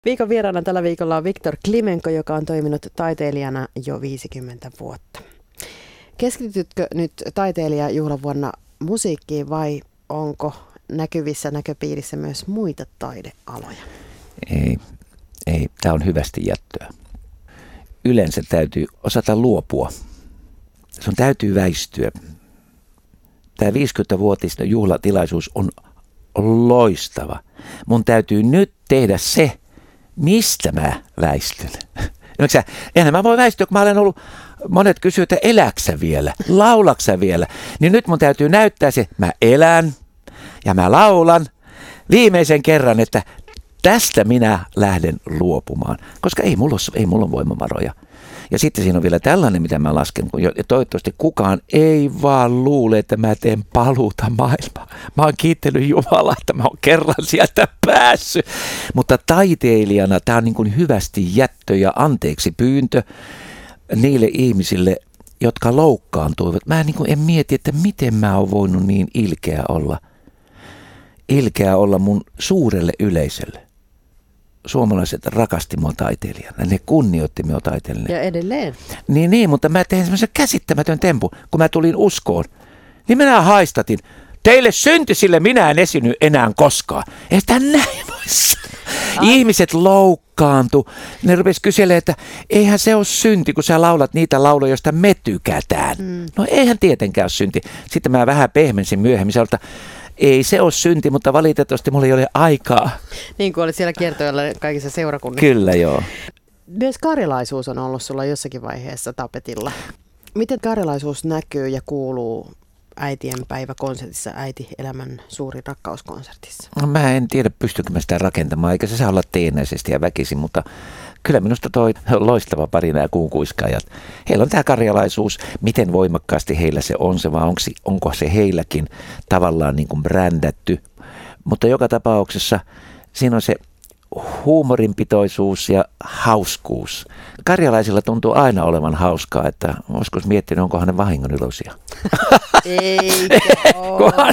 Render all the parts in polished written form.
Viikon vieraana tällä viikolla on Viktor Klimenko, joka on toiminut taiteilijana jo 50 vuotta. Keskitytkö nyt taiteilijajuhlavuonna musiikkiin vai onko näkyvissä näköpiirissä myös muita taidealoja? Ei. Tämä on hyvästi jättöä. Yleensä täytyy osata luopua. Sun täytyy väistyä. Tämä 50-vuotisten juhlatilaisuus on loistava. Mun täytyy nyt tehdä se, mistä mä väistyn. Enhän mä voi väistyä, kun mä olen ollut, monet kysyy, että eläksä vielä, laulaksä vielä. Niin nyt mun täytyy näyttää se, mä elän ja mä laulan viimeisen kerran, että tästä minä lähden luopumaan. Koska ei mulla ole voimavaroja. Ja sitten siinä on vielä tällainen, mitä mä lasken. Ja toivottavasti kukaan ei vaan luule, että mä teen paluuta maailmaan. Mä oon kiittänyt Jumalaa, että mä oon kerran sieltä päässyt. Mutta taiteilijana tää on niin kuin hyvästi jättö ja anteeksi pyyntö niille ihmisille, jotka loukkaantuivat. Mä en mieti, että miten mä oon voinut niin ilkeä olla mun suurelle yleisölle. Suomalaiset rakasti mua taiteilijana. Ne kunnioitti minua taiteilijana. Ja edelleen. Niin, mutta mä tein semmoisen käsittämätön tempu, kun mä tulin uskoon. Niin minä haistatin. Teille syntisille minä en esiinny enää koskaan. Ei sitä näin voi sanoa. Ihmiset loukkaantu. Ne rupesi kyselemään, että eihän se ole synti, kun sä laulat niitä lauloja, joista me tykätään. No eihän tietenkään ole synti. Sitten mä vähän pehmensin myöhemmin. Ei se ole synti, mutta valitettavasti mulla ei ole aikaa. Niin kuin olit siellä kiertoilla kaikissa seurakunnissa. Kyllä, joo. Myös karjalaisuus on ollut sulla jossakin vaiheessa tapetilla. Miten karjalaisuus näkyy ja kuuluu äitienpäiväkonsertissa, äiti-elämän suuri rakkauskonsertissa? No, mä en tiedä, pystykö mä sitä rakentamaan, eikä se saa olla teennäisesti ja väkisin, mutta kyllä minusta toi loistava pari nämä kuunkuiskaajat. Heillä on tämä karjalaisuus, miten voimakkaasti heillä se on se, vai onko se heilläkin tavallaan niin kuin brändätty. Mutta joka tapauksessa siinä on se huumorinpitoisuus ja hauskuus. Karjalaisilla tuntuu aina olevan hauskaa, että olisiko miettinyt, onkohan ne vahingoniloisia. Eikä ole.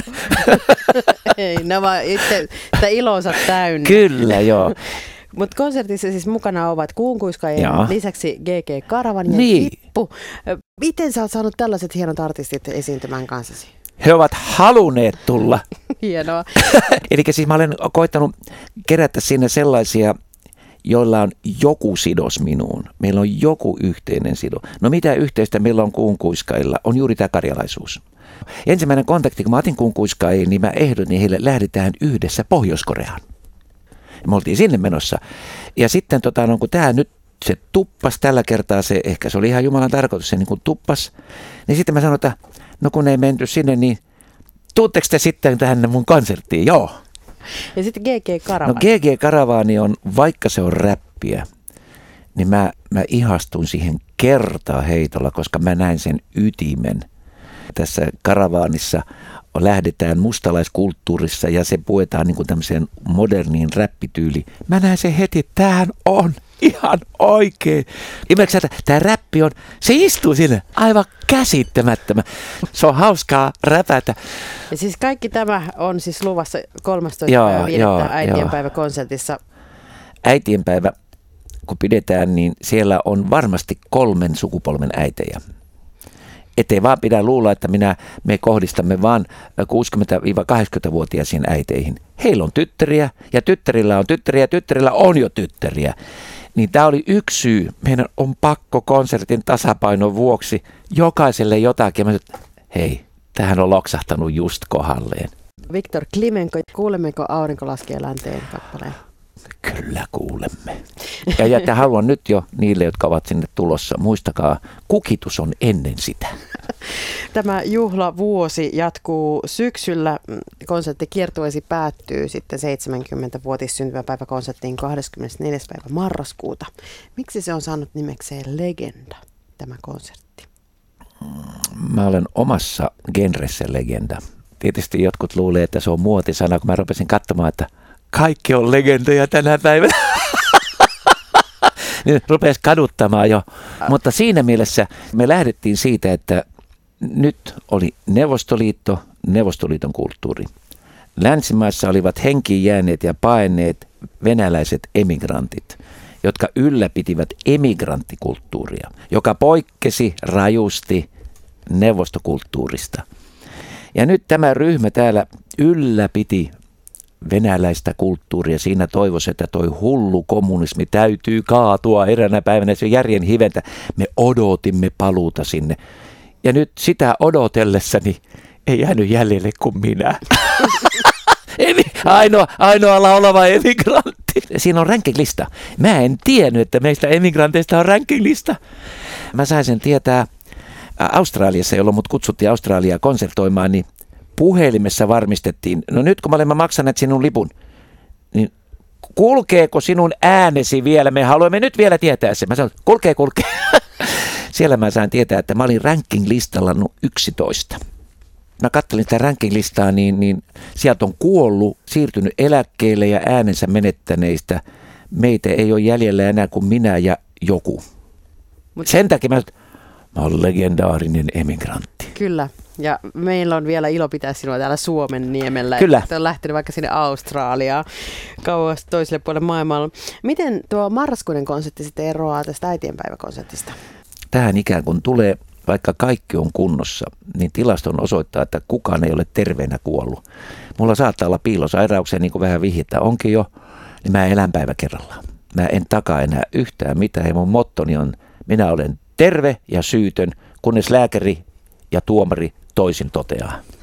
Ei, nämä itse ilonsa täynnä. Kyllä, joo. Mutta konsertissa siis mukana ovat kuunkuiskaajien lisäksi GG Karavan ja Hippu. Miten sä oot saanut tällaiset hienot artistit esiintymään kanssasi? He ovat halunneet tulla. Hienoa. Eli siis mä olen koittanut kerätä sinne sellaisia, joilla on joku sidos minuun. Meillä on joku yhteinen sido. No mitä yhteistä meillä on kuunkuiskailla? On juuri tämä karjalaisuus. Ensimmäinen kontakti, kun mä otin kuunkuiskaajia, niin mä ehdotin heille, lähdetään yhdessä Pohjois-Koreaan. Me oltiin sinne menossa. Ja sitten kun tämä nyt se tuppas tällä kertaa, ehkä se oli ihan Jumalan tarkoitus, se niin kuin tuppas. Niin sitten mä sanoin, että no kun ei menty sinne, niin tuutteko te sitten tähän mun konserttiin? Joo. Ja sitten GG Karavan. No GG Karavaani on, vaikka se on räppiä, niin mä ihastun siihen kertaa heitolla, koska mä näin sen ytimen. Tässä Karavaanissa lähdetään mustalaiskulttuurissa ja se puetaan niin kuin tämmöiseen moderniin räppityyliin. Mä näen sen heti, tämähän on ihan oikein. Ymmärrätkö, että tämä räppi on, se istuu sinne aivan käsittämättömän. Se on hauskaa räpätä. Ja siis kaikki tämä on siis luvassa 13.5. äitienpäiväkonsertissa. Äitienpäivä, kun pidetään, niin siellä on varmasti 3 sukupolven äitejä. Ettei vaan pidä luulla, että me kohdistamme vaan 60-80-vuotiaisiin äiteihin. Heillä on tyttäriä ja tyttärillä on tyttäriä ja tyttärillä on jo tyttäriä. Niin tämä oli yksi syy. Meidän on pakko konsertin tasapainon vuoksi jokaiselle jotakin. Mä sanoin, hei, tämähän on loksahtanut just kohdalleen. Viktor Klimenko, kuulemmeko Aurinko laskee länteen kappaleen? Kyllä kuulemme. Ja haluan nyt jo niille, jotka ovat sinne tulossa, muistakaa, kukitus on ennen sitä. Tämä juhlavuosi jatkuu syksyllä. Konserttikiertueesi päättyy sitten 70-vuotissyntymäpäiväkonserttiin 24. päivä marraskuuta. Miksi se on saanut nimekseen legenda, tämä konsertti? Mä olen omassa genressä legenda. Tietysti jotkut luulee, että se on muotisana, kun mä rupesin katsomaan, että kaikki on legendoja tänä päivänä. Niin rupesi kaduttamaan jo. Mutta siinä mielessä me lähdettiin siitä, että nyt oli Neuvostoliitto, Neuvostoliiton kulttuuri. Länsimaissa olivat henkiin jääneet ja paenneet venäläiset emigrantit, jotka ylläpitivät emigranttikulttuuria, joka poikkesi rajusti neuvostokulttuurista. Ja nyt tämä ryhmä täällä ylläpiti venäläistä kulttuuria siinä toivossa, että toi hullu kommunismi täytyy kaatua eräänä päivänä, se järjen hiventä. Me odotimme paluuta sinne. Ja nyt sitä odotellessani ei jäänyt jäljelle kuin minä. Ainoa laulava emigrantti. Siinä on ranking-lista. Mä en tiennyt, että meistä emigranteista on ranking-lista. Mä sain sen tietää Australiassa, jolloin mut kutsuttiin Australiaan konsertoimaan, niin puhelimessa varmistettiin, no nyt kun me olemme maksaneet sinun lipun, niin kulkeeko sinun äänesi vielä? Me haluamme nyt vielä tietää sen. Mä sanoin, kulkee. Siellä mä sain tietää, että mä olin ranking-listalla 11. Mä katselin sitä ranking-listaa, niin sieltä on kuollut, siirtynyt eläkkeelle ja äänensä menettäneistä. Meitä ei ole jäljellä enää kuin minä ja joku. Sen takia mä olen legendaarinen emigrantti. Kyllä. Ja meillä on vielä ilo pitää sinua täällä Suomen niemellä. Kyllä. Että on lähtenyt vaikka sinne Australiaan kauas toiselle puolelle maailmalla. Miten tuo marraskuinen konsertti sitten eroaa tästä äitienpäiväkonsertista? Tähän ikään kuin tulee, vaikka kaikki on kunnossa, niin tilaston osoittaa, että kukaan ei ole terveenä kuollut. Mulla saattaa olla piilosairauksia, niin kuin vähän vihjettä onkin jo, niin mä elän päivä kerrallaan. Mä en takaa enää yhtään mitään ja mun mottoni on, minä olen terve ja syytön, kunnes lääkäri ja tuomari toisin toteaa.